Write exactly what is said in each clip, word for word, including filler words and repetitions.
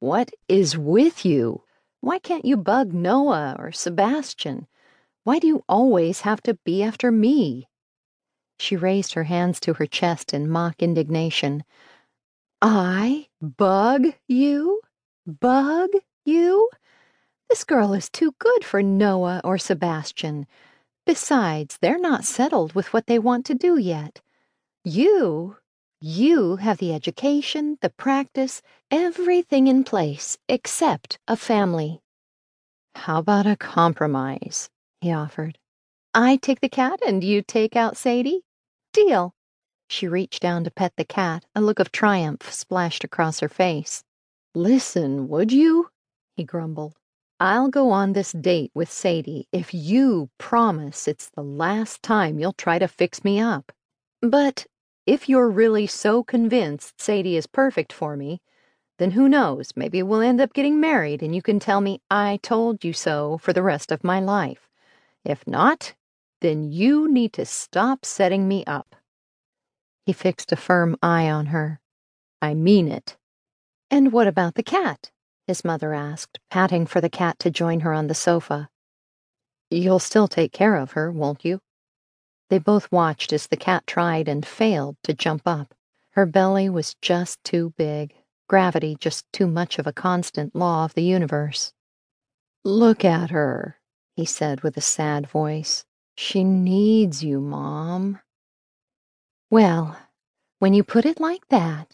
What is with you? Why can't you bug Noah or Sebastian? Why do you always have to be after me?" She raised her hands to her chest in mock indignation. "I bug you? Bug you? This girl is too good for Noah or Sebastian. Besides, they're not settled with what they want to do yet. You, you have the education, the practice, everything in place except a family." "How about a compromise?" he offered. "I take the cat and you take out Sadie? Deal." She reached down to pet the cat, a look of triumph splashed across her face. "Listen, would you?" he grumbled. "I'll go on this date with Sadie if you promise it's the last time you'll try to fix me up. But if you're really so convinced Sadie is perfect for me, then who knows, maybe we'll end up getting married and you can tell me I told you so for the rest of my life. If not, then you need to stop setting me up." He fixed a firm eye on her. "I mean it." "And what about the cat?" his mother asked, patting for the cat to join her on the sofa. "You'll still take care of her, won't you?" They both watched as the cat tried and failed to jump up. Her belly was just too big, gravity just too much of a constant law of the universe. "Look at her," he said with a sad voice. "She needs you, Mom." "Well, when you put it like that."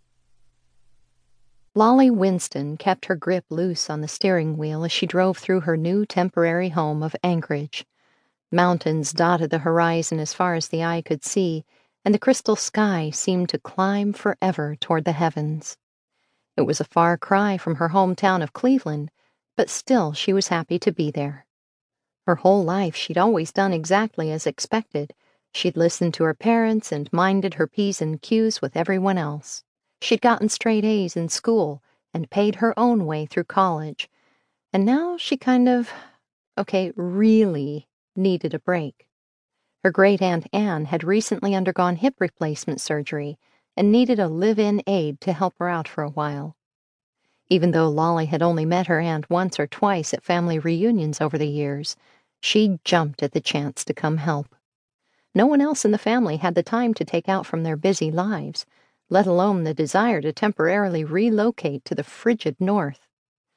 Lolly Winston kept her grip loose on the steering wheel as she drove through her new temporary home of Anchorage. Mountains dotted the horizon as far as the eye could see, and the crystal sky seemed to climb forever toward the heavens. It was a far cry from her hometown of Cleveland, but still she was happy to be there. Her whole life she'd always done exactly as expected. She'd listened to her parents and minded her P's and Q's with everyone else. She'd gotten straight A's in school and paid her own way through college. And now she kind of, okay, really needed a break. Her great-aunt Anne had recently undergone hip replacement surgery and needed a live-in aide to help her out for a while. Even though Lolly had only met her aunt once or twice at family reunions over the years, she jumped at the chance to come help. No one else in the family had the time to take out from their busy lives, let alone the desire to temporarily relocate to the frigid north.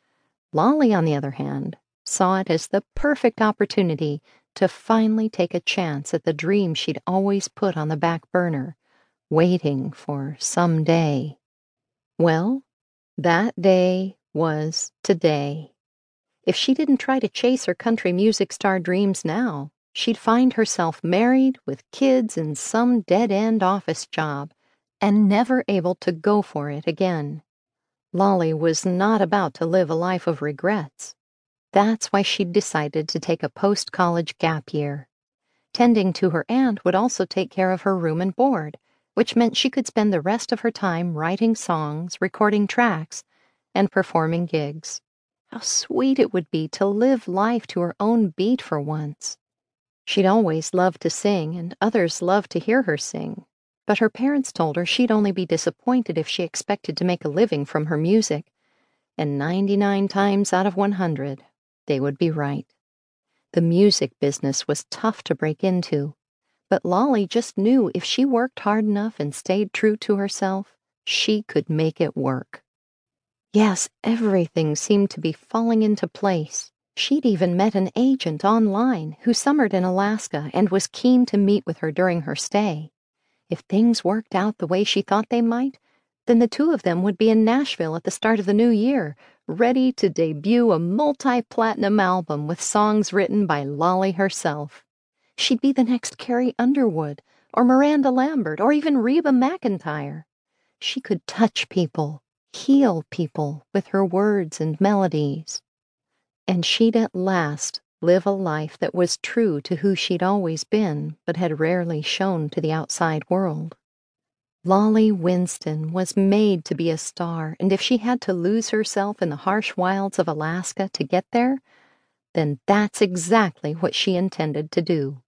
Lolly, on the other hand, saw it as the perfect opportunity to finally take a chance at the dream she'd always put on the back burner, waiting for some day. Well, that day was today. If she didn't try to chase her country music star dreams now, she'd find herself married with kids in some dead-end office job and never able to go for it again. Lolly was not about to live a life of regrets. That's why she'd decided to take a post-college gap year. Tending to her aunt would also take care of her room and board, which meant she could spend the rest of her time writing songs, recording tracks, and performing gigs. How sweet it would be to live life to her own beat for once. She'd always loved to sing, and others loved to hear her sing, but her parents told her she'd only be disappointed if she expected to make a living from her music, and ninety-nine times out of one hundred, they would be right. The music business was tough to break into, but Lolly just knew if she worked hard enough and stayed true to herself, she could make it work. Yes, everything seemed to be falling into place. She'd even met an agent online who summered in Alaska and was keen to meet with her during her stay. If things worked out the way she thought they might, then the two of them would be in Nashville at the start of the new year, ready to debut a multi-platinum album with songs written by Lolly herself. She'd be the next Carrie Underwood, or Miranda Lambert, or even Reba McEntire. She could touch people, heal people with her words and melodies. And she'd at last live a life that was true to who she'd always been, but had rarely shown to the outside world. Lolly Winston was made to be a star, and if she had to lose herself in the harsh wilds of Alaska to get there, then that's exactly what she intended to do.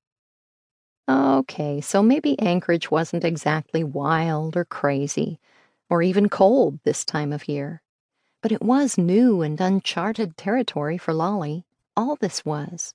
Okay, so maybe Anchorage wasn't exactly wild or crazy, or even cold this time of year. But it was new and uncharted territory for Lolly. All this was.